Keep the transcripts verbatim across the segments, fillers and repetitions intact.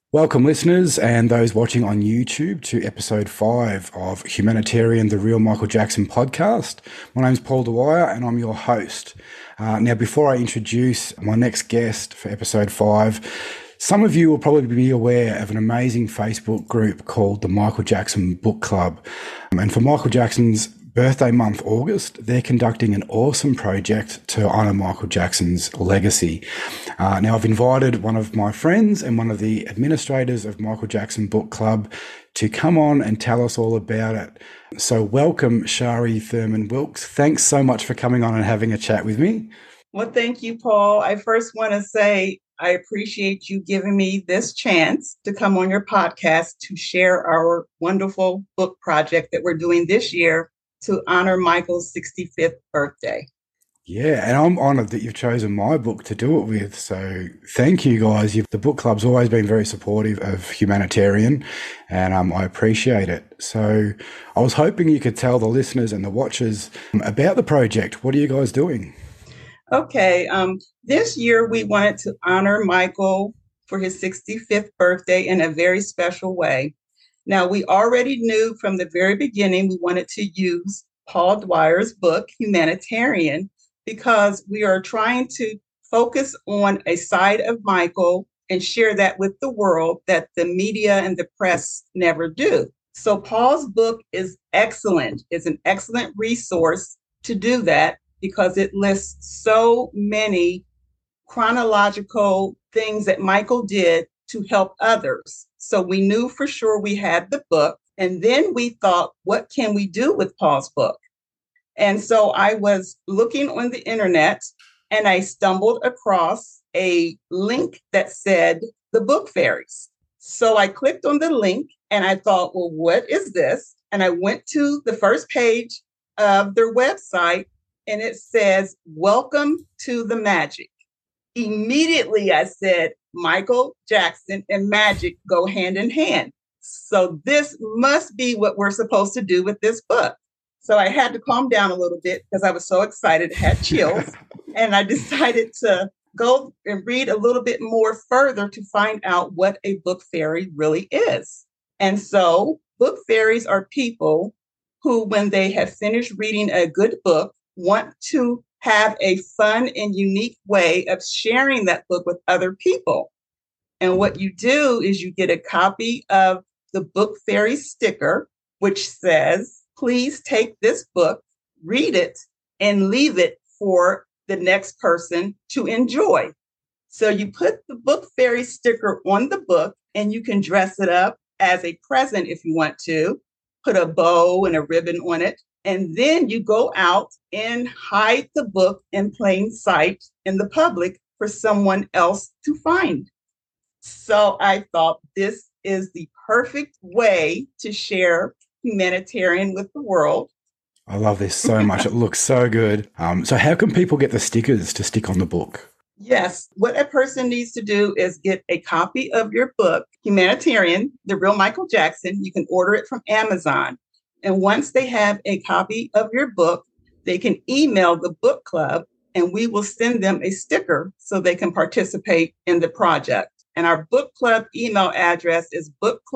Welcome, listeners, and those watching on YouTube to episode five of Humanitarian, the Real Michael Jackson podcast. My name's Paul Dwyer, and I'm your host. Uh, now, before I introduce my next guest for episode five, some of you will probably be aware of an amazing Facebook group called the Michael Jackson Book Club. Um, and for Michael Jackson's birthday month, August, they're conducting an awesome project to honour Michael Jackson's legacy. Uh, now, I've invited one of my friends and one of the administrators of Michael Jackson Book Club to come on and tell us all about it. So welcome, Shari Thurman Wilkes. Thanks so much for coming on and having a chat with me. Well, thank you, Paul. I first want to say I appreciate you giving me this chance to come on your podcast to share our wonderful book project that we're doing this year to honor Michael's sixty-fifth birthday. Yeah, and I'm honoured that you've chosen my book to do it with. So thank you, guys. You've, the book club's always been very supportive of Humanitarian, and um, I appreciate it. So I was hoping you could tell the listeners and the watchers about the project. What are you guys doing? Okay, um, this year we wanted to honor Michael for his sixty-fifth birthday in a very special way. Now, we already knew from the very beginning we wanted to use Paul Dwyer's book, Humanitarian, because we are trying to focus on a side of Michael and share that with the world that the media and the press never do. So Paul's book is excellent. It's an excellent resource to do that because it lists so many chronological things that Michael did to help others. So we knew for sure we had the book. And then we thought, what can we do with Paul's book? And so I was looking on the internet and I stumbled across a link that said the book fairies. So I clicked on the link and I thought, well, what is this? And I went to the first page of their website and it says, welcome to the magic. Immediately I said, Michael Jackson and magic go hand in hand. So this must be what we're supposed to do with this book. So I had to calm down a little bit because I was so excited, had chills. And I decided to go and read a little bit more further to find out what a book fairy really is. And so book fairies are people who, when they have finished reading a good book, want to have a fun and unique way of sharing that book with other people. And what you do is you get a copy of the book fairy sticker, which says, please take this book, read it, and leave it for the next person to enjoy. So you put the book fairy sticker on the book and you can dress it up as a present if you want to, put a bow and a ribbon on it. And then you go out and hide the book in plain sight in the public for someone else to find. So I thought this is the perfect way to share Humanitarian with the world. I love this so much. It looks so good. Um, so how can people get the stickers to stick on the book? Yes, what a person needs to do is get a copy of your book, Humanitarian, the Real Michael Jackson. You can order it from Amazon. And once they have a copy of your book, they can email the book club and we will send them a sticker so they can participate in the project. And our book club email address is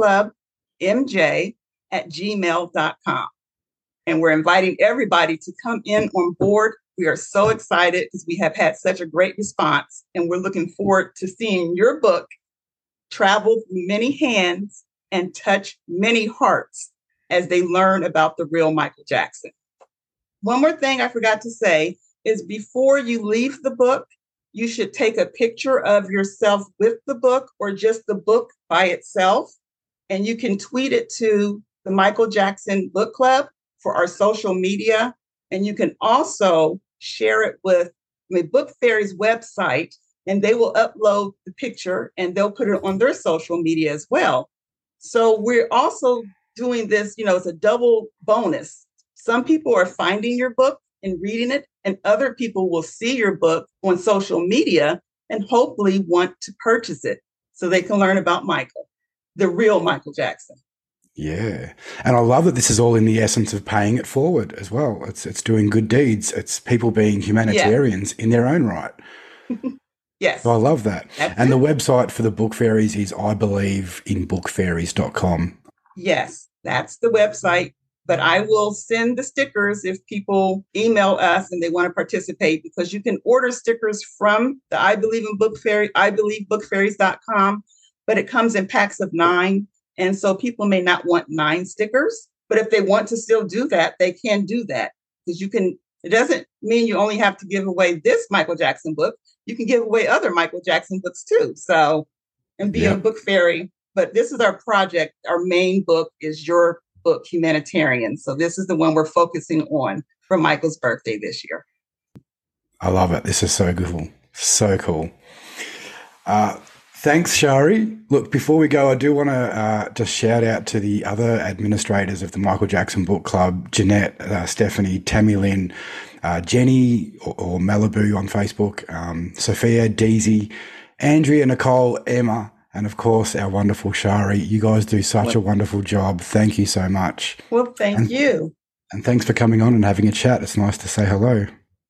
bookclubmj at gmail dot com. And we're inviting everybody to come in on board. We are so excited because we have had such a great response and we're looking forward to seeing your book travel through many hands and touch many hearts as they learn about the real Michael Jackson. One more thing I forgot to say is before you leave the book, you should take a picture of yourself with the book or just the book by itself. And you can tweet it to the Michael Jackson Book Club for our social media. And you can also share it with the Book Fairy's website and they will upload the picture and they'll put it on their social media as well. So we're also doing this, you know, it's a double bonus. Some people are finding your book and reading it, and other people will see your book on social media and hopefully want to purchase it so they can learn about Michael, the real Michael Jackson. Yeah. And I love that this is all in the essence of paying it forward as well. It's it's doing good deeds. It's people being humanitarians yeah. in their own right. Yes. Oh, I love that. That's And it. the website for the book fairies is I believe in book fairies dot com. Yes, that's the website. But I will send the stickers if people email us and they want to participate, because you can order stickers from the I Believe in Book Fairy, I believe book fairies dot com, but it comes in packs of nine. And so people may not want nine stickers, but if they want to still do that, they can do that, because you can, it doesn't mean you only have to give away this Michael Jackson book. You can give away other Michael Jackson books too. So, and be Yep. a book fairy. But this is our project. Our main book is your book, Humanitarian. So this is the one we're focusing on for Michael's birthday this year. I love it. This is so cool. So cool. Uh, thanks, Shari. Look, before we go, I do want to uh, just shout out to the other administrators of the Michael Jackson Book Club, Jeanette, uh, Stephanie, Tammy Lynn, uh, Jenny or, or Malibu on Facebook, um, Sophia, Deezy, Andrea, Nicole, Emma, and of course, our wonderful Shari. You guys do such a wonderful job. Thank you so much. Well, thank and, you. And thanks for coming on and having a chat. It's nice to say hello.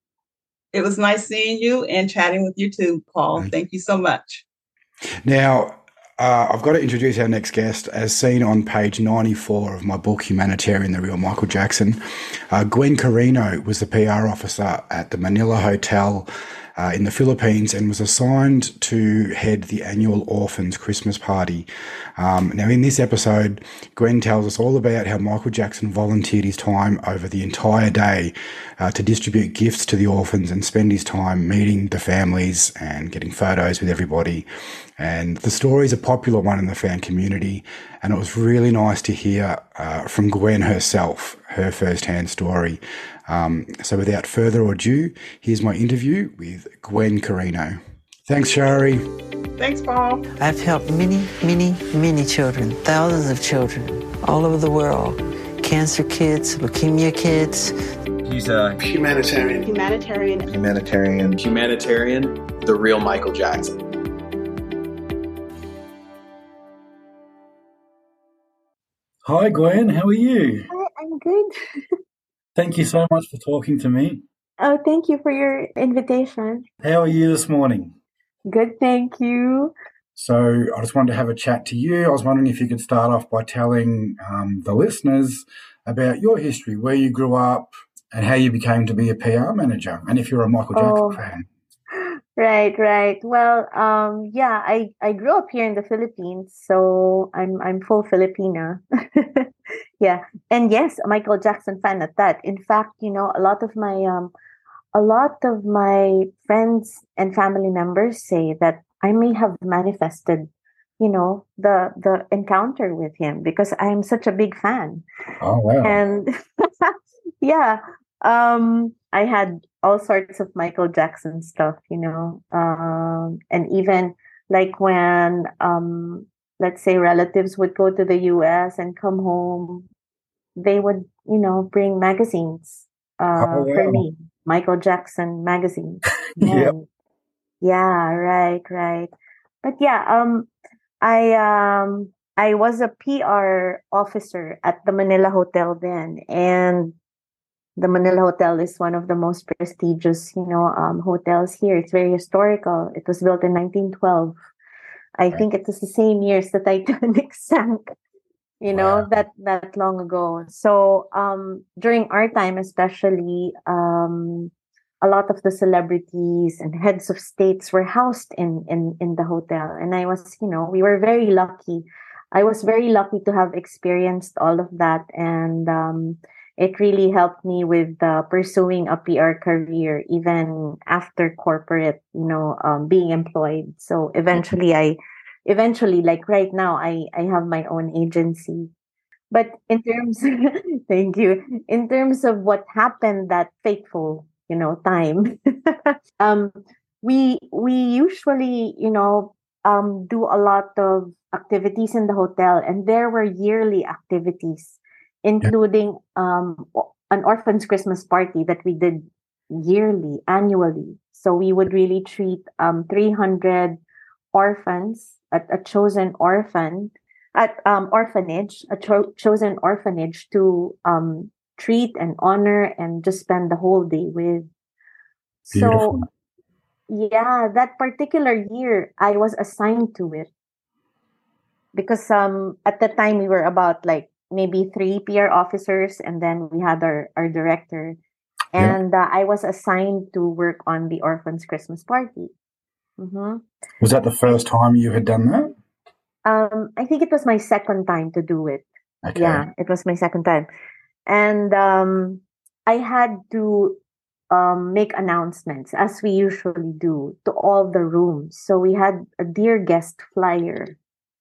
It was nice seeing you and chatting with you too, Paul. Thank you so much. Now, uh, I've got to introduce our next guest. As seen on page ninety-four of my book, Humanitarian, The Real Michael Jackson, uh, Gwen Carino was the P R officer at the Manila Hotel Uh, in the Philippines and was assigned to head the annual Orphans Christmas party. Um, now, in this episode, Gwen tells us all about how Michael Jackson volunteered his time over the entire day uh, to distribute gifts to the orphans and spend his time meeting the families and getting photos with everybody. And the story is a popular one in the fan community, and it was really nice to hear uh, from Gwen herself, her first-hand story. Um, so without further ado, here's my interview with Gwen Carino. Thanks, Shari. Thanks, Paul. I've helped many, many, many children, thousands of children all over the world. Cancer kids, leukemia kids. He's a humanitarian. Humanitarian. Humanitarian. Humanitarian. The real Michael Jackson. Hi, Gwen. How are you? Hi, I'm good. Thank you so much for talking to me. Oh, thank you for your invitation. How are you this morning? Good, thank you. So I just wanted to have a chat to you. I was wondering if you could start off by telling um, the listeners about your history, where you grew up and how you became to be a P R manager, and if you're a Michael Jackson Oh. fan. Right, right. Well, um, yeah, I, I grew up here in the Philippines, so I'm I'm full Filipina. Yeah, and yes, a Michael Jackson fan at that. In fact, you know, a lot of my um, a lot of my friends and family members say that I may have manifested, you know, the the encounter with him because I'm such a big fan. Oh, wow. And yeah, um, I had all sorts of Michael Jackson stuff, you know, um, and even like when, um, let's say, relatives would go to the U S and come home, they would, you know, bring magazines uh, Oh, wow. for me, Michael Jackson magazines. Yep. And yeah, right, right. But yeah, um, I um, I was a P R officer at the Manila Hotel then, and the Manila Hotel is one of the most prestigious, you know, um, hotels here. It's very historical. It was built in nineteen twelve. I Right. think it was the same years the Titanic sank, you know, Wow. that that long ago. So um, during our time, especially, um, a lot of the celebrities and heads of states were housed in in in the hotel, and I was, you know, we were very lucky. I was very lucky to have experienced all of that, and um, it really helped me with uh, pursuing a P R career even after corporate, you know, um, being employed. So eventually, I, eventually, like right now, I I have my own agency. But in terms, thank you. In terms of what happened that fateful, you know, time, um, we we usually, you know, um, do a lot of activities in the hotel, and there were yearly activities, including um, o- an orphans Christmas party that we did yearly, annually. So we would really treat um, three hundred orphans, a, a chosen orphan, at um, orphanage, a cho- chosen orphanage to um, treat and honor and just spend the whole day with. So Beautiful. Yeah, that particular year, I was assigned to it because um at the time we were about like maybe three P R officers, and then we had our our director, Yeah. and uh, I was assigned to work on the orphans Christmas party. Mm-hmm. Was that the first time you had done that? Um, I think it was my second time to do it. Okay. Yeah, it was my second time, and um, I had to um make announcements as we usually do to all the rooms. So we had a dear guest flyer,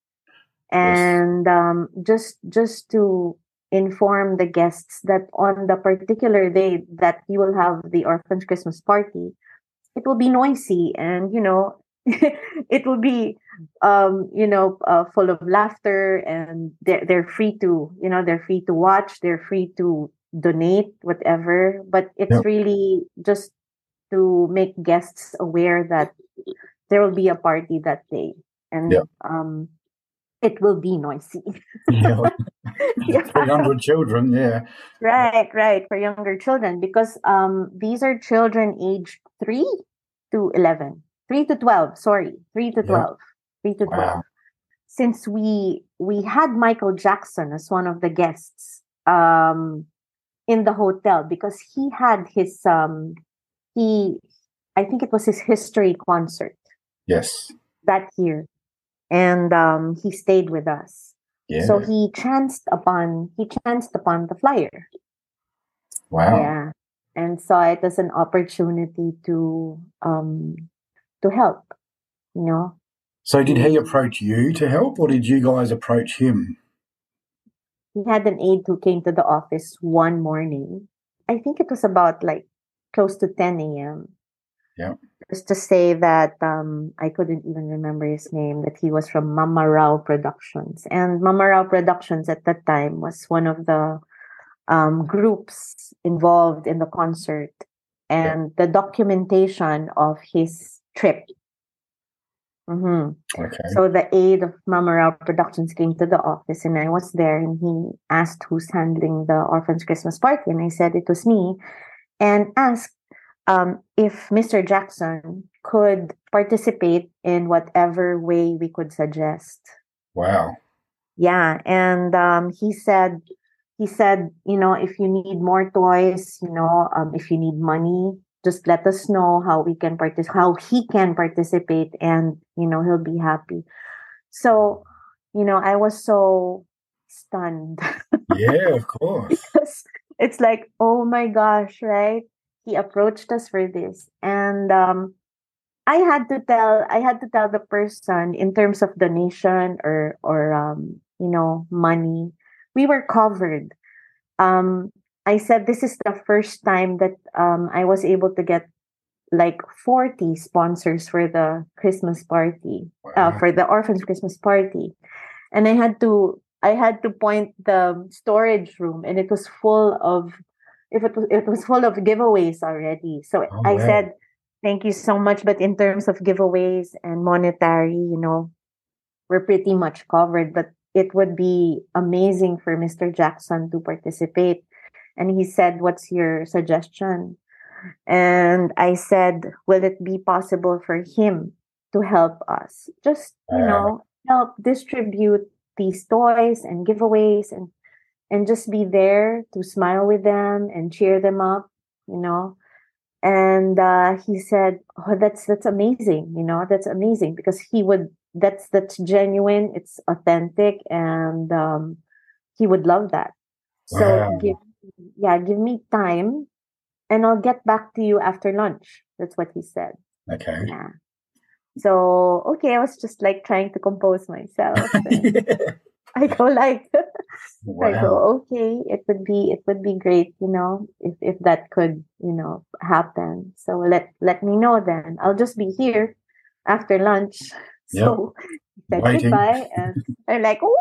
Yes. and um, just just to inform the guests that on the particular day that you will have the orphans Christmas party, it will be noisy, and you know it will be um you know uh, full of laughter, and they're, they're free to you know they're free to watch, they're free to donate whatever, but it's Yep. really just to make guests aware that there will be a party that day, and Yep. um it will be noisy. Yeah. Yeah. three hundred children, yeah. Right, right, for younger children, because um these are children aged three to eleven, three to twelve, sorry, three to Yep. twelve, three to Wow. twelve. Since we we had Michael Jackson as one of the guests um in the hotel, because he had his um he I think it was his history concert Yes. that year, and um he stayed with us. Yeah. So he chanced upon he chanced upon the flyer. Wow. Yeah. And saw it as an opportunity to um to help, you know. So did he approach you to help, or did you guys approach him? He had an aide who came to the office one morning. I think it was about like close to ten a.m. Yeah. Just to say that um I couldn't even remember his name, that he was from Mama Rao Productions. And Mama Rao Productions at that time was one of the um groups involved in the concert and the documentation of his trip. Mm-hmm. Okay. So the aide of Mama Rao Productions came to the office, and I was there, and he asked who's handling the orphans Christmas party, and I said it was me, and asked um, if Mister Jackson could participate in whatever way we could suggest. Wow. Yeah, and um, he said he said, you know, if you need more toys, you know, um, if you need money, just let us know how we can partic- how he can participate, and you know, he'll be happy. So, you know, I was so stunned. Yeah, of course. Because it's like, oh my gosh, right? He approached us for this, and um, I had to tell I had to tell the person in terms of donation or or um, you know, money, we were covered. Um, I said this is the first time that um I was able to get like forty sponsors for the Christmas party, uh, Wow. for the orphans Christmas party, and I had to I had to point the storage room, and it was full of if it was it was full of giveaways already. So Oh, I wow. said, thank you so much, but in terms of giveaways and monetary, you know, we're pretty much covered. But it would be amazing for Mister Jackson to participate. And he said, what's your suggestion? And I said, will it be possible for him to help us? Just, you Wow. know, help distribute these toys and giveaways, and and just be there to smile with them and cheer them up, you know. And uh, he said, oh, that's that's amazing, you know, that's amazing, because he would that's that's genuine, it's authentic, and um, he would love that. So Wow. give yeah, give me time, and I'll get back to you after lunch. That's what he said. Okay. Yeah. So okay, I was just like trying to compose myself. And Yeah. I go like I Wow. go, okay, it would be it would be great, you know, if if that could, you know, happen. So let let me know then. I'll just be here after lunch. Yep. So he said Waiting. goodbye, and I'm like, oh,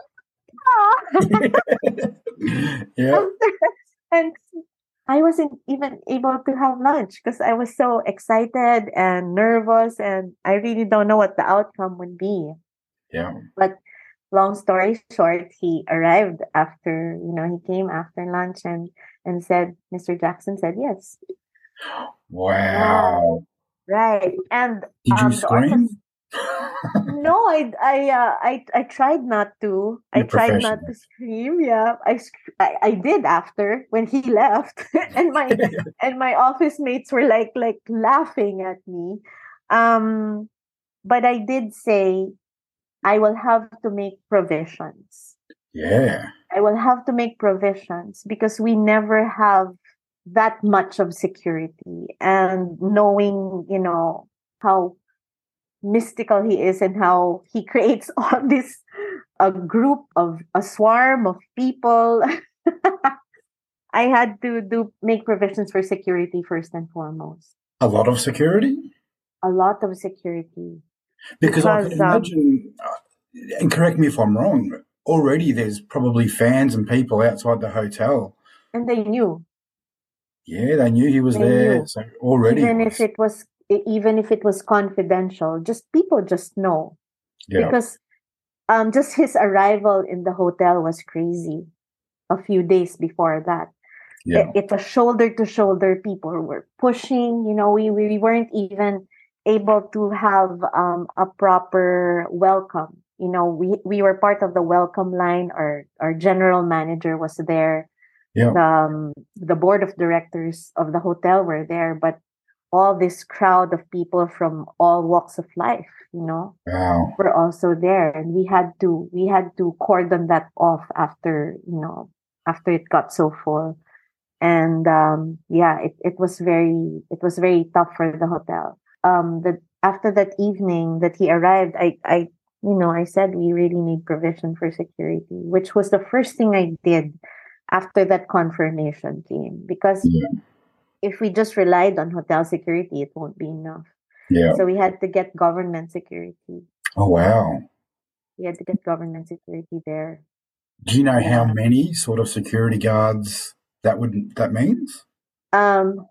Yeah. and I wasn't even able to have lunch because I was so excited and nervous, and I really don't know what the outcome would be. Yeah. But long story short, he arrived after, you know, he came after lunch, and and said, Mister Jackson said yes. Wow. Right. And Did you um, the orchestra. scream? No, I I uh, I I tried not to. I You're tried not professional. to scream. Yeah, I sc- I, I did after when he left, and my and my office mates were like like laughing at me. Um, but I did say I will have to make provisions. Yeah. I will have to make provisions because we never have that much of security, and knowing you know how mystical he is and how he creates all this a group of a swarm of people. I had to do make provisions for security first and foremost. A lot of security? A lot of security Because I can because um imagine, uh, and correct me if I'm wrong, already there's probably fans and people outside the hotel. and they knew Yeah, they knew he was they there, knew so already it even if was. it was e- even if it was confidential, just people just know Yeah, because um just his arrival in the hotel was crazy a few days before that. yeah, It, it was shoulder to shoulder. People were pushing. You know, we we weren't even able to have um, a proper welcome. You know, we we were part of the welcome line. Our our general manager was there. yeah. The um, the board of directors of the hotel were there, but all this crowd of people from all walks of life, you know, Wow. were also there, and we had to we had to cordon that off after you know after it got so full. And um, yeah, it, it was very it was very tough for the hotel. Um, the after that evening that he arrived, I I you know I said we really need provision for security, which was the first thing I did after that confirmation came, because Yeah, if we just relied on hotel security, it won't be enough. yeah. So we had to get government security. Oh, wow. We had to get government security there. Do you know how Yeah. many sort of security guards that would that means? Um,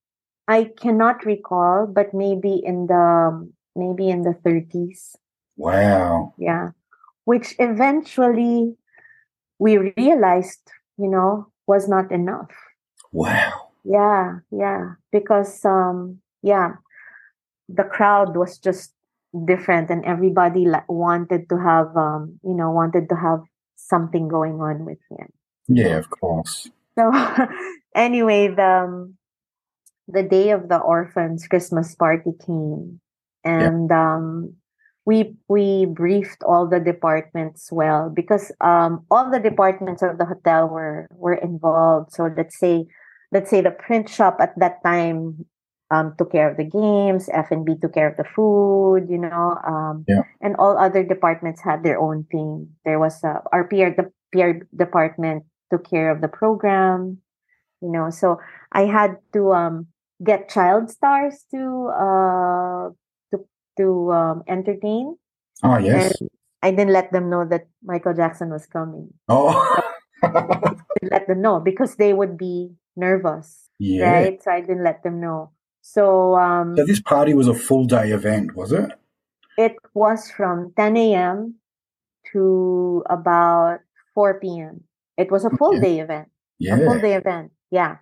I cannot recall, but maybe in the maybe in the thirties. Wow. Yeah. Which eventually we realized, you know, was not enough. Wow. Yeah, yeah. Because um yeah, the crowd was just different, and everybody la- wanted to have um, you know, wanted to have something going on with him. You Yeah, know? of course. So anyway, the um, the day of the orphans Christmas party came, Yeah. and um, we we briefed all the departments well, because um, all the departments of the hotel were were involved. So let's say let's say the print shop at that time um, took care of the games, F and B took care of the food, you know, um, Yeah. and all other departments had their own thing. There was a, our P R the P R department took care of the program, you know. So I had to um get child stars to uh to to um entertain, Oh, and yes. I didn't let them know that Michael Jackson was coming. Oh. Didn't let them know because they would be nervous, Yeah. right? So I didn't let them know. So um So this party was a full day event, was it? it was from ten a.m. to about four p.m. It was a full Yeah. day event. A Yeah. full day event. Yeah.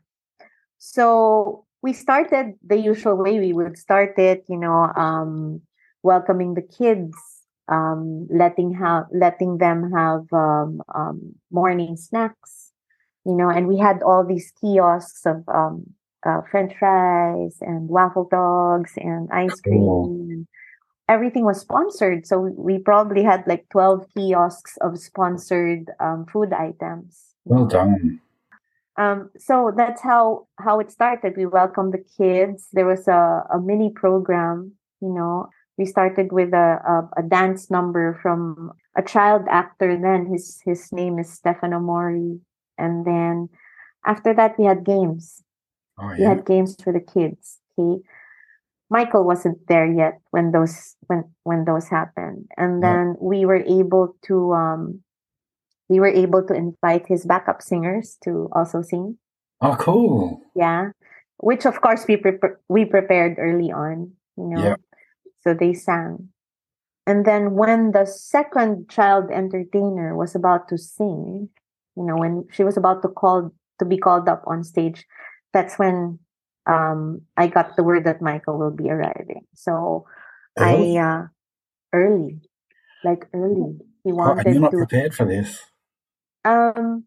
So we started the usual way. We would start it, you know, um, welcoming the kids, um, letting have letting them have um, um, morning snacks, you know, and we had all these kiosks of um, uh, French fries and waffle dogs and ice Cool. cream. And everything was sponsored, so we probably had like twelve kiosks of sponsored um, food items. you Well know. done. Um, so that's how how it started. We welcomed the kids. There was a, a mini program, you know. We started with a, a a dance number from a child actor then. His his name is Stefano Mori. And then after that we had games. Oh, We yeah. had games for the kids. Okay. Michael wasn't there yet when those when when those happened. And Yeah. then we were able to um we were able to invite his backup singers to also sing. Oh, cool. Yeah, which of course we pre- we prepared early on, you know. Yeah. So they sang. And then when the second child entertainer was about to sing, you know, when she was about to call to be called up on stage, that's when um, I got the word that Michael will be arriving. So Early? I uh, early, like early. He Oh, and you're wanted not to. prepared for this. Um,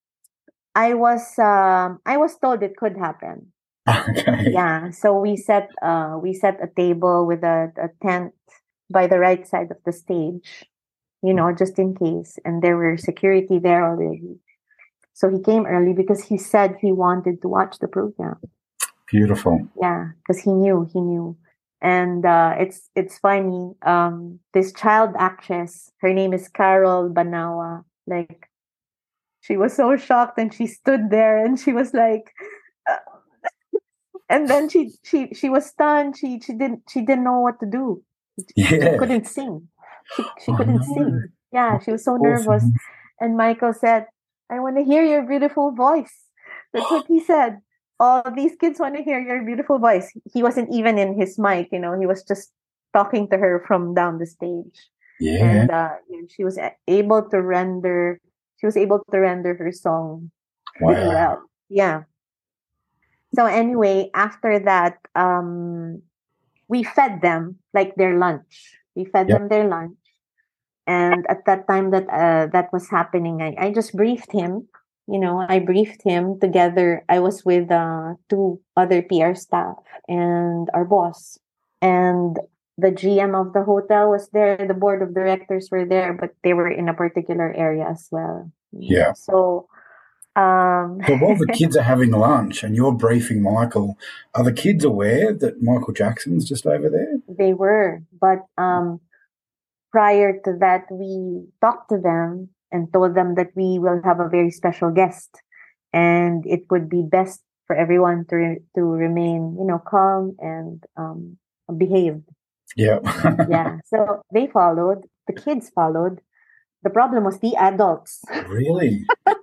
I was um, I was told it could happen. Okay. Yeah. So we set uh we set a table with a, a tent by the right side of the stage, you know, just in case. And there were security there already. So he came early because he said he wanted to watch the program. Beautiful. Yeah, because he knew, he knew. And uh, it's it's funny. Um, this child actress, her name is Carol Banawa. Like, she was so shocked, and she stood there, and she was like, uh, and then she she she was stunned. She she didn't she didn't know what to do. She Yeah. couldn't sing. She she Oh, couldn't no. sing. Yeah, she was so nervous. Awesome. And Michael said, "I want to hear your beautiful voice." That's what he said. "All these kids want to hear your beautiful voice." He wasn't even in his mic, you know. He was just talking to her from down the stage. Yeah. And uh, you know, she was a- able to render. She was able to render her song really Wow. well. Yeah. So anyway, after that, um, we fed them like their lunch. We fed Yep. them their lunch, and at that time that uh, that was happening, I, I just briefed him. You know, I briefed him together. I was with uh, two other P R staff and our boss, and the G M of the hotel was there. The board of directors were there, but they were in a particular area as well. Yeah. So. Um, So while the kids are having lunch and you're briefing Michael, are the kids aware that Michael Jackson's just over there? They were, but um, prior to that, we talked to them and told them that we will have a very special guest, and it would be best for everyone to re- to remain, you know, calm and um, behaved. Yeah. Yeah, so they followed. The kids followed. The problem was the adults. Really?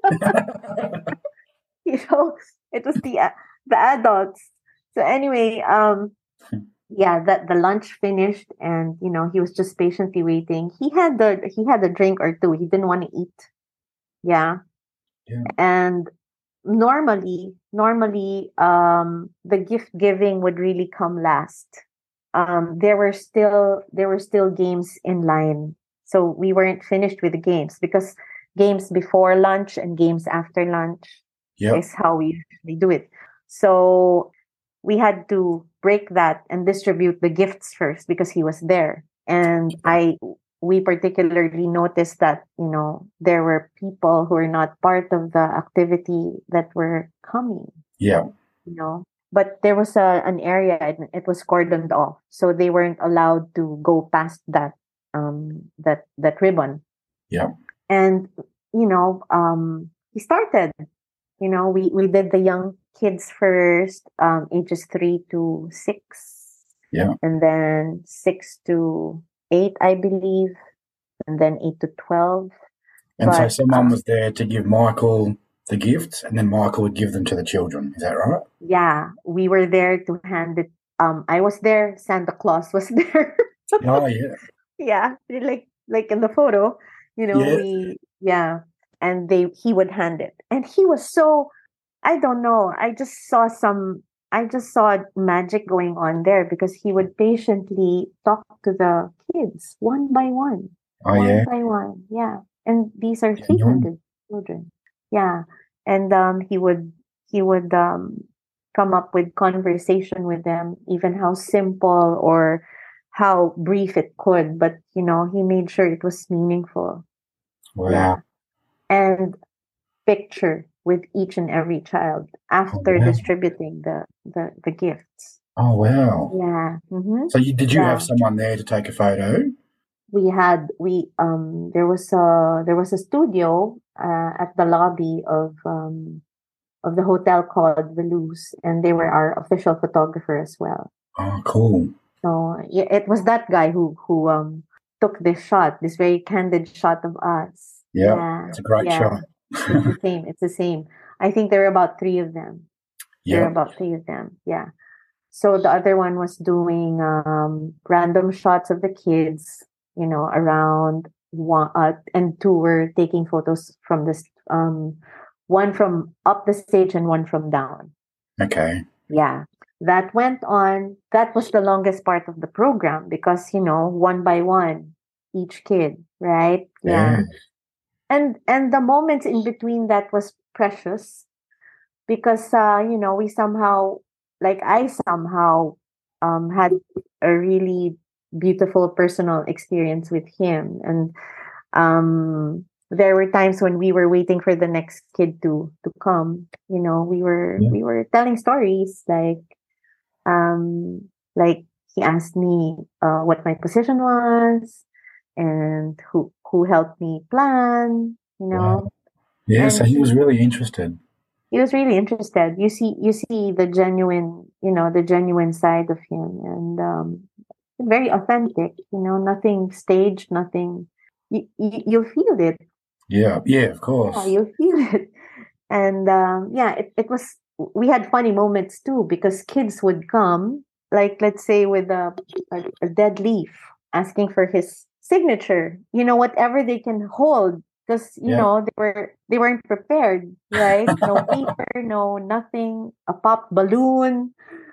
You know, it was the a- the adults. So anyway, um, yeah, that the lunch finished, and you know, he was just patiently waiting. He had the he had a drink or two. He didn't want to eat. Yeah. Yeah. And normally, normally, um, the gift giving would really come last. Um, there were still there were still games in line, so we weren't finished with the games because games before lunch and games after lunch Yep. is how we usually do it. So we had to break that and distribute the gifts first because he was there. And I we particularly noticed that, you know, there were people who are not part of the activity that were coming, Yeah. you know. But there was a, an area, and it was cordoned off. So they weren't allowed to go past that um that that ribbon. Yeah. And, you know, um he started. You know, we, we did the young kids first, um, ages three to six. Yeah. And then six to eight, I believe. And then eight to twelve. And so But, someone uh, was there to give Michael the gifts, and then Michael would give them to the children. Is that right? yeah, we were there to hand it. Um, I was there. Santa Claus was there. Oh, yeah. Yeah, like like in the photo, you know, Yeah. we yeah, and they he would hand it, and he was so, I don't know, I just saw some I just saw magic going on there because he would patiently talk to the kids one by one, Oh, one yeah. by one, yeah, and these are Yeah, three you're- hundred children, yeah, and um he would he would um come up with conversation with them, even how simple or how brief it could, but you know, he made sure it was meaningful. Wow. Yeah. And picture with each and every child after wow. distributing the, the, the gifts. Oh, wow. Yeah. hmm So you, did you Yeah. have someone there to take a photo? We had, we, um, there was a, there was a studio, uh, at the lobby of, um, of the hotel called Velouz, and they were our official photographer as well. Oh, cool. So yeah, it was that guy who, who, um, took this shot, this very candid shot of us. Yeah. Yeah. It's a great yeah. shot. It's the same. It's the same. I think there were about three of them. There were Yeah. about three of them. Yeah. So the other one was doing um, random shots of the kids, you know, around one, uh, and two were taking photos from this, um, one from up the stage and one from down. Okay. Yeah. that went on. That was the longest part of the program because, you know, one by one, each kid, right? Yeah. Yeah. And and the moments in between that was precious because uh, you know, we somehow like I somehow um had a really beautiful personal experience with him. And um there were times when we were waiting for the next kid to to come. You know, we were Yeah. we were telling stories like um like he asked me uh what my position was and who who helped me plan, you know. Wow. Yeah. So And he was really interested. he was really interested. You see you see the genuine, you know, the genuine side of him. And um very authentic, you know, nothing staged, nothing. You, you you feel it. Yeah. Yeah. Of Yeah, course. you feel it. And um, yeah, it, it was, we had funny moments too because kids would come, like, let's say, with a, a, a dead leaf asking for his signature, you know, whatever they can hold. Because, you Yeah. know, they were they weren't prepared, right? No paper, no nothing, a pop balloon.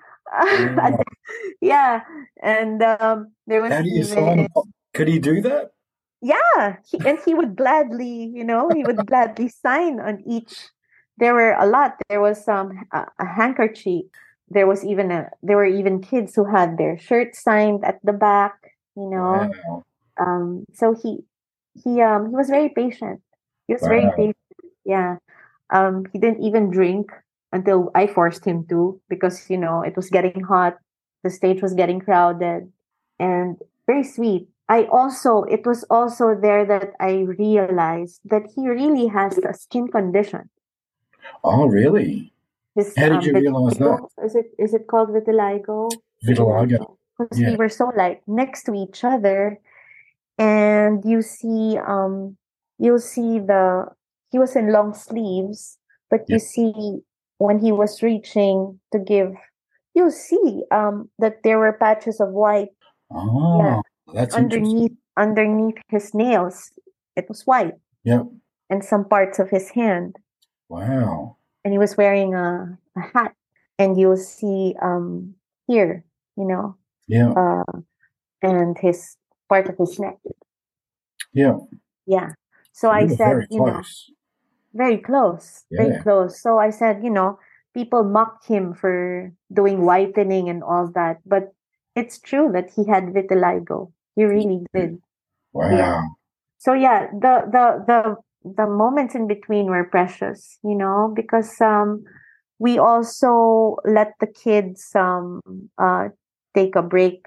Wow. Yeah. And um, there was How do you sign a even pop? Could he do that? yeah, he, and he would gladly, you know, he would gladly sign on each. There were a lot. There was some a, a handkerchief. There was even a. There were even kids who had their shirts signed at the back. You know, Wow. um. So he he um he was very patient. He was very Wow. patient. Yeah. Um. He didn't even drink until I forced him to because you know it was getting hot. The stage was getting crowded, and very sweet. I also, it was also there that I realized that he really has a skin condition. Oh, really? His How did um you realize that? vitiligo, is it is it called vitiligo? Vitiligo. Vitiligo. Because Yeah. we were so like next to each other, and you see um you'll see the he was in long sleeves, but Yeah. you see when he was reaching to give, you'll see um that there were patches of white. Yeah, Oh, that's interesting. underneath underneath his nails. It was white. Yep. And some parts of his hand. Wow. And he was wearing a, a hat. And you'll see um here, you know, Yeah. uh and his part of his neck. Yeah. Yeah. So So I you were said, very you know, close. very close, very Yeah. close. So I said, you know, people mocked him for doing whitening and all that, but it's true that he had vitiligo. He really did. Yeah. Wow. So yeah, the the the the moments in between were precious, you know, because um we also let the kids um uh take a break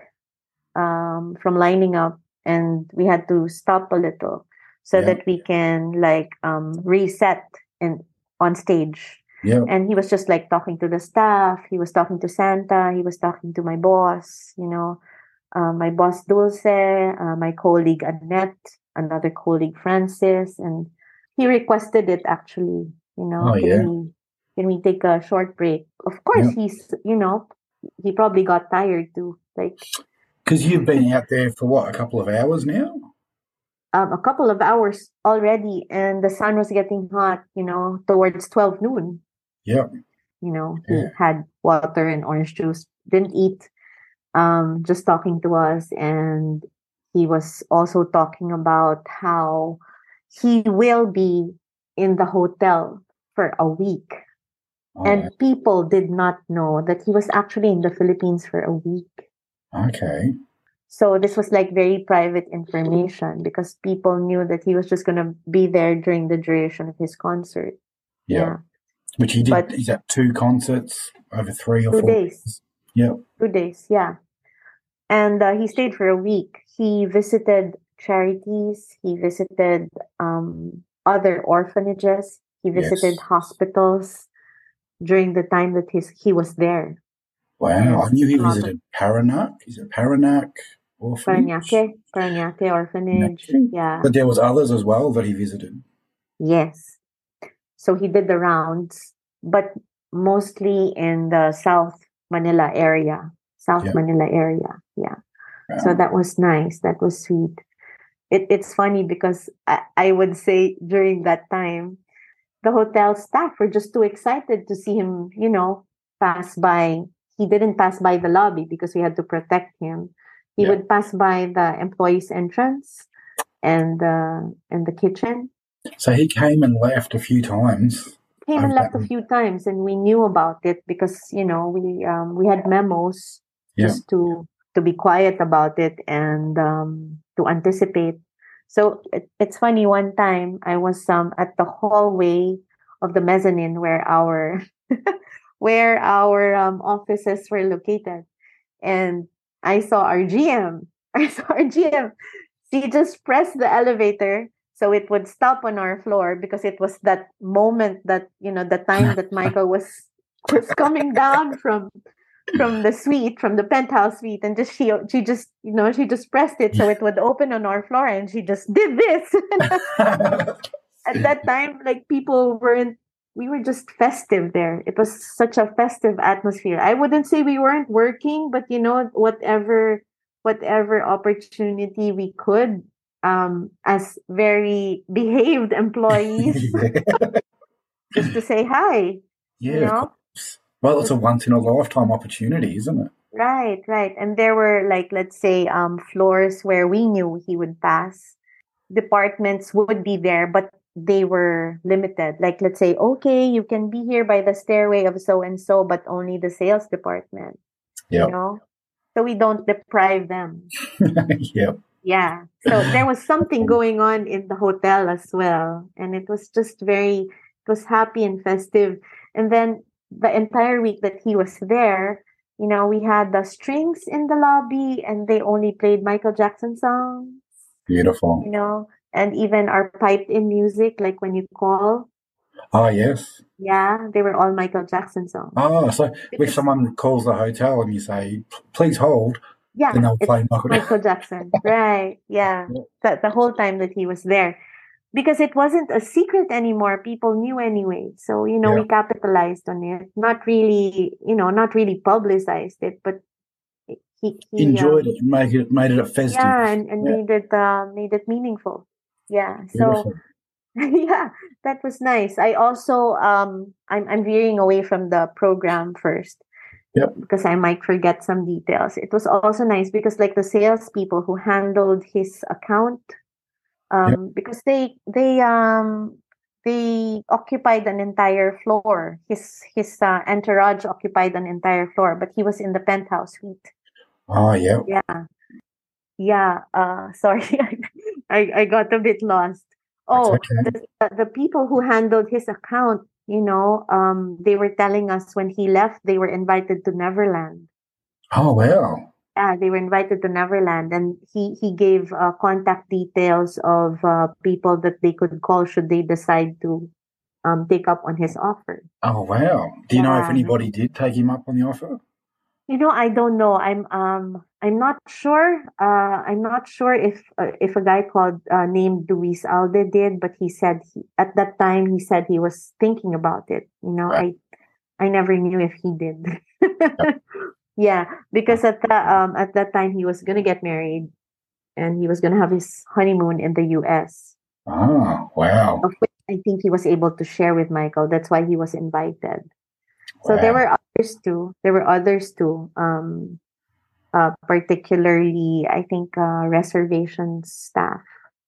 um from lining up, and we had to stop a little so Yeah. that we can like um reset and on stage. Yeah. And he was just like talking to the staff, he was talking to Santa, he was talking to my boss, you know, uh, my boss Dulce, uh, my colleague Annette, another colleague Francis, and he requested it actually. You know, Oh, can yeah. we can we take a short break? Of course, Yeah. he's you know he probably got tired too. Like Because you've been out there for what, a couple of hours now? um, a couple of hours already, and the sun was getting hot. You know, towards twelve noon. Yep. You know, he Yeah. had water and orange juice. Didn't eat. Um, just talking to us, and he was also talking about how he will be in the hotel for a week. Oh, And people did not know that he was actually in the Philippines for a week. okay. So this was like very private information because people knew that he was just going to be there during the duration of his concert. Yeah. Yeah. Which he did, But is that two concerts over three or two four days. days? Yep. Two days, yeah. And uh, he stayed for a week. He visited charities. He visited um, other orphanages. He visited Yes. hospitals during the time that his, he was there. Wow. I knew he A lot of- visited Paranak. Is it Paranak Orphanage? Paranaque, Paranaque Orphanage. Paranaque. Yeah. But there was others as well that he visited. Yes. So he did the rounds, but mostly in the South Manila area. South Yeah. Manila area. Yeah. Wow. So that was nice. That was sweet. It, it's funny because I, I would say during that time, the hotel staff were just too excited to see him, you know, pass by. he didn't pass by the lobby because we had to protect him. He Yeah. would pass by the employees' entrance and uh, and the kitchen. So he came and left a few times. Came and over left that- a few times, and we knew about it because you know we um, we had memos Yeah. just to to be quiet about it and um, to anticipate. So it, it's funny. One time I was um at the hallway of the mezzanine where our where our um, offices were located, and I saw our G M. I saw our G M. She just pressed the elevator so it would stop on our floor because it was that moment that you know the time that Michael was was coming down from from the suite, from the penthouse suite, and just she she just you know she just pressed it so it would open on our floor, and she just did this. At that time, like people weren't. We were just festive there. It was such a festive atmosphere. I wouldn't say we weren't working, but you know, whatever whatever opportunity we could, um, as very behaved employees, yeah. just to say hi. Yeah, You of know? course. Well, it's a once in a lifetime opportunity, isn't it? Right, right. And there were like, let's say, um, floors where we knew he would pass. Departments would be there, but they were limited. Like, let's say, okay, you can be here by the stairway of so and so, but only the sales department. Yep. You know, so we don't deprive them. Yep. Yeah. So there was something going on in the hotel as well, and it was just very, it was happy and festive. And then the entire week that he was there, you know, we had the strings in the lobby, and they only played Michael Jackson songs. Beautiful. You know, and even our piped in music, like when you call, Oh, yes. yeah, they were all Michael Jackson songs. Oh, so if Because- someone calls the hotel and you say, please hold, Yeah, then they'll it's play Michael. Michael Jackson, right? Yeah, Yeah. the, the whole time that he was there, because it wasn't a secret anymore. People knew anyway, so you know Yeah. we capitalized on it. Not really, you know, not really publicized it, but he, he Enjoyed um, it, made it, made it a festive. yeah, and, and Yeah. made it uh, made it meaningful. Yeah, so. Beautiful. Yeah, that was nice. I also um I'm I'm veering away from the program first. Yep. Because I might forget some details. It was also nice because like the salespeople who handled his account, um, because they they um they occupied an entire floor. His his uh, entourage occupied an entire floor, but he was in the penthouse suite. Oh, yeah. Yeah. Yeah. Uh sorry. I, I got a bit lost. Oh, okay. the, the the people who handled his account, you know, um, they were telling us when he left, they were invited to Neverland. Oh, wow. Yeah, they were invited to Neverland, and he he gave uh, contact details of uh, people that they could call should they decide to um take up on his offer. Oh, wow. Do you know if Yeah. anybody did take him up on the offer? You know, I don't know. I'm um I'm not sure. Uh, I'm not sure if uh, if a guy called uh, named Luis Alde did, but he said he, at that time he said he was thinking about it. You know, Right. I I never knew if he did. Yeah, because at the um at that time he was gonna get married, and he was gonna have his honeymoon in the U S, Oh, wow. of which I think he was able to share with Michael. That's why he was invited. So Wow. there were others too. There were others too. Um, uh, particularly, I think uh, reservation staff.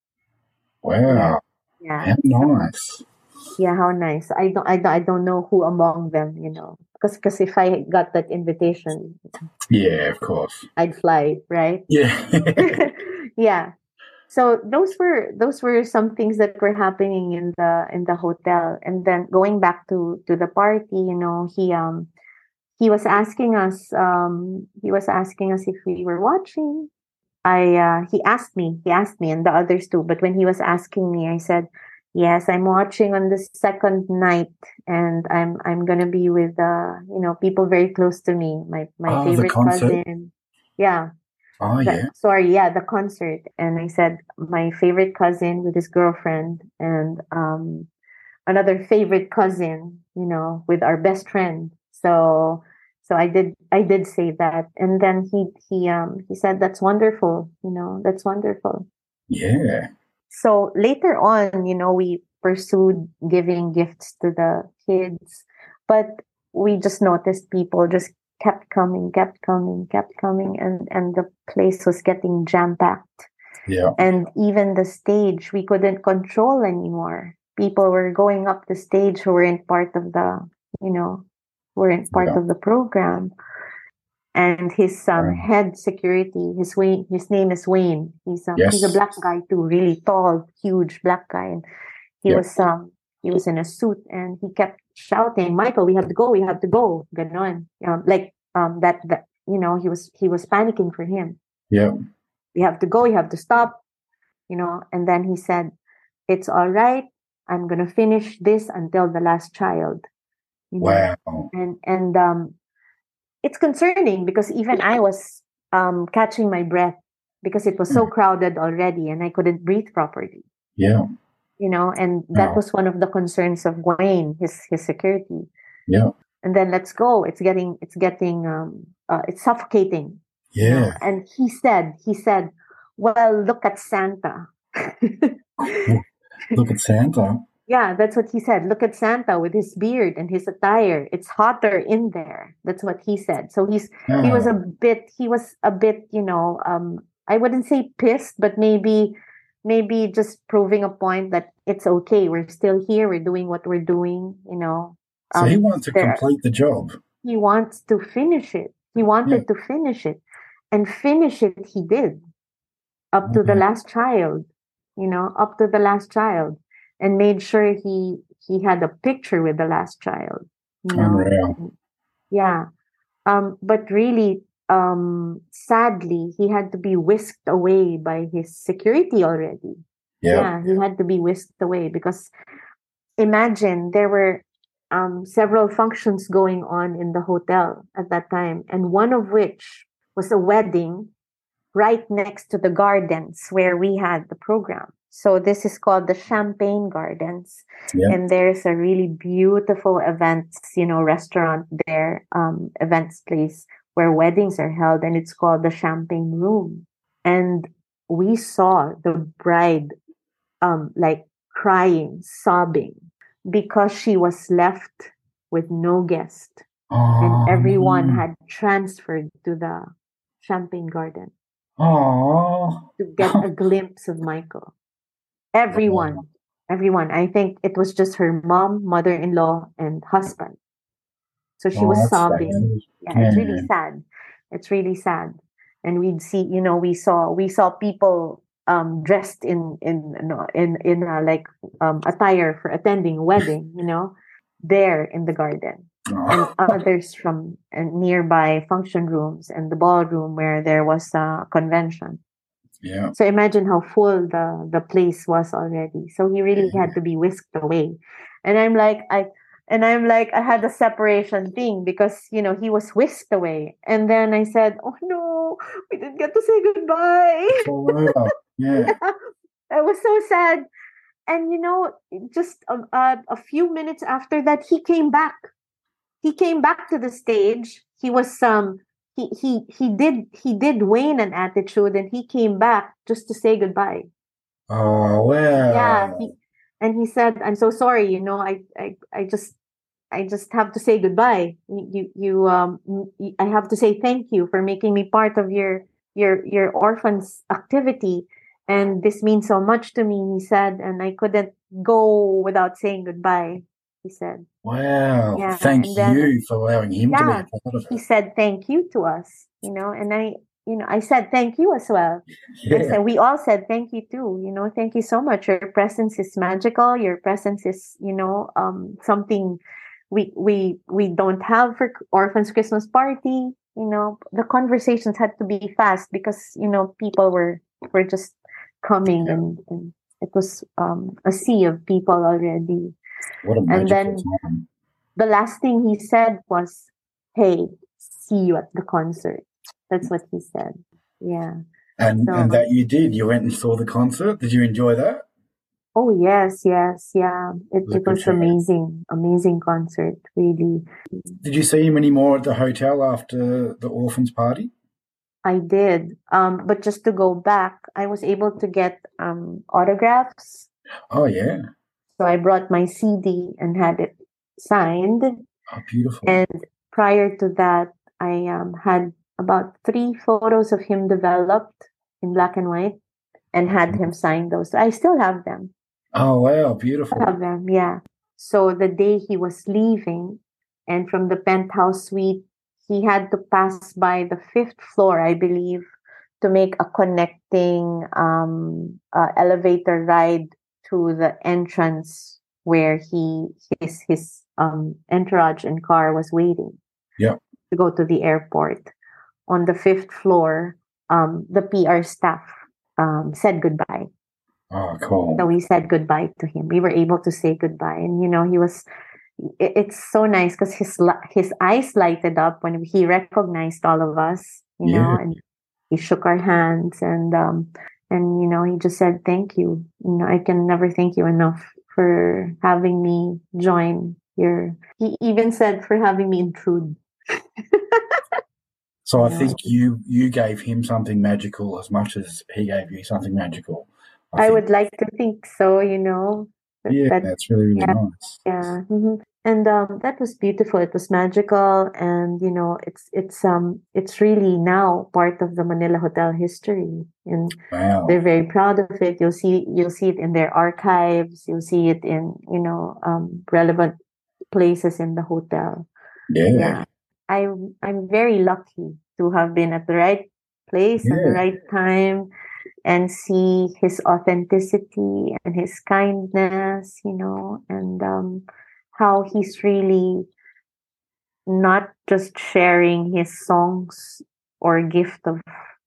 Wow. Yeah, How nice. yeah. How nice. I don't, I don't, I don't know who among them. You know, because because if I got that invitation, Yeah, of course. I'd fly, right? Yeah. Yeah. So those were those were some things that were happening in the in the hotel. And then going back to to the party, you know, he um he was asking us um he was asking us if we were watching. I uh he asked me, he asked me and the others too, but when he was asking me, I said, "Yes, I'm watching on the second night, and I'm I'm gonna be with uh you know people very close to me, my my Oh, the favorite concert? cousin." Yeah. Oh, The- yeah. sorry, yeah, the concert. And I said my favorite cousin with his girlfriend, and um another favorite cousin, you know, with our best friend. So so I did I did say that. And then he he um he said, "That's wonderful, you know, that's wonderful." Yeah. So later on, you know, we pursued giving gifts to the kids, but we just noticed people just kept coming, kept coming, kept coming, and and the place was getting jam-packed. Yeah. And even the stage we couldn't control anymore. People were going up the stage who weren't part of the, you know, weren't part Yeah. of the program. And his um, Um, head security, his Wayne, his name is Wayne. He's um, he's a yes. black guy too, really tall, huge black guy, and he Yep. was um he was in a suit, and he kept shouting, "Michael, we have to go, we have to go." Ganon. Um, like um that that you know he was he was panicking for him. Yeah. We have to go, we have to stop, you know. And then he said, "It's all right. I'm gonna finish this until the last child." You know, Wow. and and um. It's concerning because even I was um, catching my breath because it was so crowded already and I couldn't breathe properly, Yeah. you know, and that Wow. was one of the concerns of Wayne, his his security. Yeah. And then let's go. It's getting it's getting um uh, it's suffocating, you know. Yeah. And he said he said, "Well, look at Santa." Look at Santa. Yeah, that's what he said. Look at Santa with his beard and his attire. It's hotter in there. That's what he said. So he's he was Oh, a bit he was a bit, you know, um I wouldn't say pissed, but maybe maybe just proving a point that it's okay. We're still here. We're doing what we're doing, you know. so he Um wanted to there complete the job. he wants to finish it. He Yeah. wanted to finish it. And finish it he did up to the Wow. last child, you know, up to the last child, and made sure he he had a picture with the last child, you know. Unreal. And yeah. Um, but really, um, sadly, he had to be whisked away by his security already. Yeah. Yeah, he had to be whisked away because imagine there were um, several functions going on in the hotel at that time, and one of which was a wedding right next to the gardens where we had the program. So this is called the Champagne Gardens, Yeah. and there's a really beautiful events, you know, restaurant there, um, events place where weddings are held, and it's called the Champagne Room. And we saw the bride, um, like crying, sobbing, because she was left with no guest, and Oh, everyone no. had transferred to the Champagne Garden Oh. to get a glimpse of Michael. Everyone, everyone. I think it was just her mom, mother-in-law, and husband. So she Oh, was that's sobbing. sad. Yeah, it's really Yeah. sad. It's really sad. And we'd see, you know, we saw we saw people um dressed in in no, in in uh, like um attire for attending a wedding, you know, there in the garden. And Oh. others from uh, nearby function rooms and the ballroom where there was a convention. Yeah. So imagine how full the the place was already. So he really Yeah. had to be whisked away. And I'm like, I and I'm like, I had a separation thing because you know he was whisked away. And then I said, "Oh no, we didn't get to say goodbye." It's all over. Yeah. I was so sad. And you know, just a, a, a few minutes after that, he came back. He came back to the stage. He was um he he he did he did Wayne an attitude, and he came back just to say goodbye. Oh, Yeah, wow. he, and he said, "I'm so sorry. You know, I I I just I just have to say goodbye. You you, you um you, I have to say thank you for making me part of your your your orphans activity, and this means so much to me." He said, and I couldn't go without saying goodbye. He said, Wow. yeah, Thank and then you for allowing him to be yeah, a part of he it. said thank you to us, you know, and I, you know, I said thank you as well. I Yeah. said we all said thank you too, you know, thank you so much. Your presence is magical. Your presence is, you know, um, something we we we don't have for Orphans Christmas Party. You know, the conversations had to be fast because you know people were were just coming, Yeah. and, and it was um, a sea of people already. What a And magical then time. the last thing he said was, "Hey, see you at the concert." That's what he said. Yeah. And and So, that you did. You went and saw the concert. Did you enjoy that? oh yes, yes, yeah. It It was a it good was show. amazing, amazing concert, really. Did you see him anymore at the hotel after the orphans party? I did. Um, but just to go back, I was able to get um autographs. Oh yeah. So I brought my C D and had it signed. Oh, beautiful. And prior to that, I um, had about three photos of him developed in black and white and had him sign those. I still have them. Oh, wow, I beautiful. have them, yeah. So the day he was leaving, and from the penthouse suite, he had to pass by the fifth floor, I believe, to make a connecting um, uh, elevator ride to the entrance where he his his um, entourage and car was waiting. Yeah. To go to the airport. On the fifth floor, um, the P R staff um, said goodbye. Oh, cool. So we said goodbye to him. We were able to say goodbye, and you know, he was. It, it's so nice because his li- his eyes lighted up when he recognized all of us. You Yeah. know, and he shook our hands, and um, and you know, he just said thank you. You know, I can never thank you enough for having me join your. He even said for having me intrude. So I Yeah. think you you gave him something magical as much as he gave you something magical. I think. would like to think so, you know. that- Yeah, that- that's really, really yeah. nice. yeah. mhm. And um, that was beautiful. It was magical, and you know, it's it's um it's really now part of the Manila Hotel history, and Wow. they're very proud of it. You'll see you'll see it in their archives. You'll see it in you know um relevant places in the hotel. Yeah. Yeah, I I'm very lucky to have been at the right place at the Yeah. right time and see his authenticity and his kindness, you know, and um, how he's really not just sharing his songs or gift of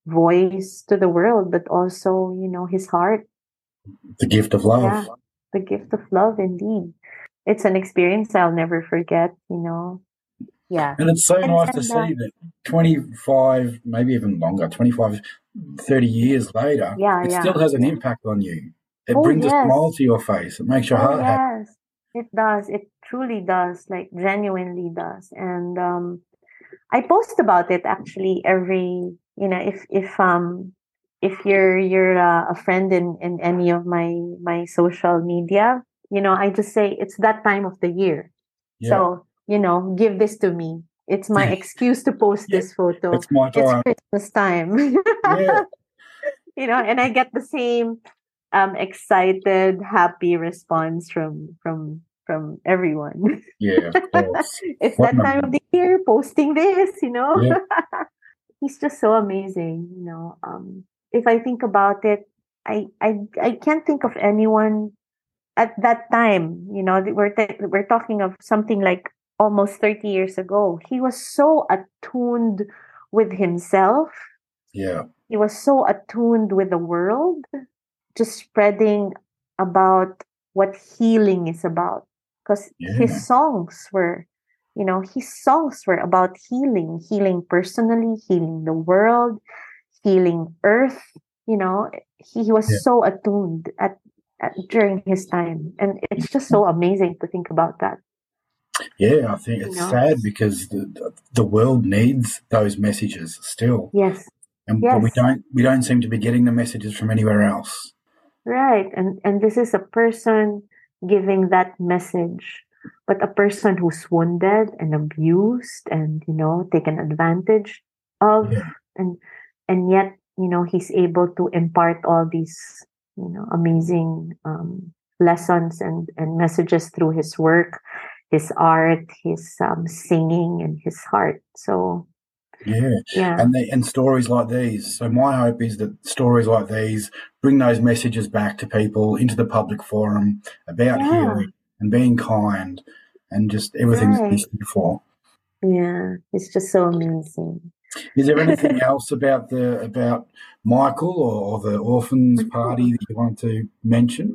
voice to the world, but also, you know, his heart. The gift of love. Yeah, the gift of love, indeed. It's an experience I'll never forget, you know. Yeah. And it's so And- nice to and, see uh, that twenty-five, maybe even longer, twenty-five, thirty years later, Yeah, it yeah, still has an yeah. impact on you. It Oh, brings a yes. smile to your face. It makes your Oh, heart happy. yes, it does. It truly does, like genuinely does. And um, I post about it actually every, you know, if if um if you're you're uh, a friend in in any of my my social media, you know, I just say it's that time of the year. Yeah. So, you know, give this to me. It's my excuse to post Yeah, this photo. It's my It's time. Christmas time. Yeah. You know, and I get the same um excited, happy response from from from everyone. Yeah, of course. It's What that an time of the year posting this, you know. Yeah. He's just so amazing, you know. Um if I think about it, I I I can't think of anyone at that time, you know, that we're ta- we're talking of something like almost thirty years ago. He was so attuned with himself. Yeah. He was so attuned with the world, just spreading about what healing is about. Because Yeah. his songs were, you know, his songs were about healing, healing personally, healing the world, healing earth. You know, he, he was Yeah. so attuned at, at during his time. And it's just so amazing to think about that. Yeah, I think it's You know? sad because the, the world needs those messages still. Yes. And but we Yes. don't we don't seem to be getting the messages from anywhere else. Right. And and this is a person giving that message, but a person who's wounded and abused and, you know, taken advantage of. Yeah. And and yet, you know, he's able to impart all these, you know, amazing um, lessons and, and messages through his work, his art, his um, singing, and his heart. So, Yeah. yeah. And they, and stories like these. So my hope is that stories like these bring those messages back to people into the public forum about Yeah. healing and being kind and just everything that Right. we stand for. Yeah. It's just so amazing. Is there anything else about the about Michael or, or the orphans party that you want to mention?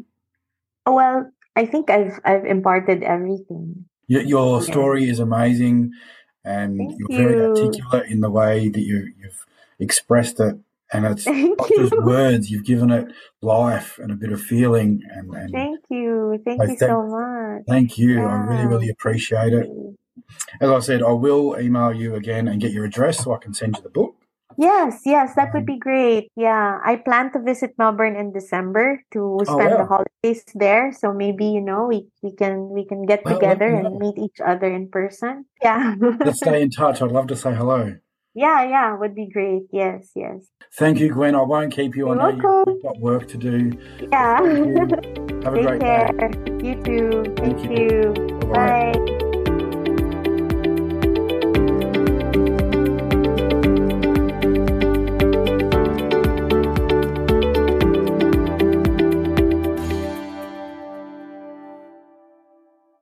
Well, I think I've I've imparted everything. Your, your Yeah. story is amazing, and Thank you're very you. articulate in the way that you, you've expressed it. And it's Thank not you. just words; you've given it life and a bit of feeling. And, and Thank you. Thank I you thank- so much. thank you. I really, Yeah. really appreciate it. As I said, I will email you again and get your address so I can send you the book. Yes, yes, that would be great. Yeah, I plan to visit Melbourne in December to Oh, spend the wow. holidays there. So maybe, you know, we, we can we can get Well, let together me and know. meet each other in person. Yeah. Let's stay in touch. I'd love to say hello. Yeah, yeah, would be great. Yes, yes. Thank you, Gwen. I won't keep you. You're I know welcome. you've got work to do. Yeah. Thank you. Have a Take great care. day. You too. Thank, Thank you. you. Bye-bye. Bye.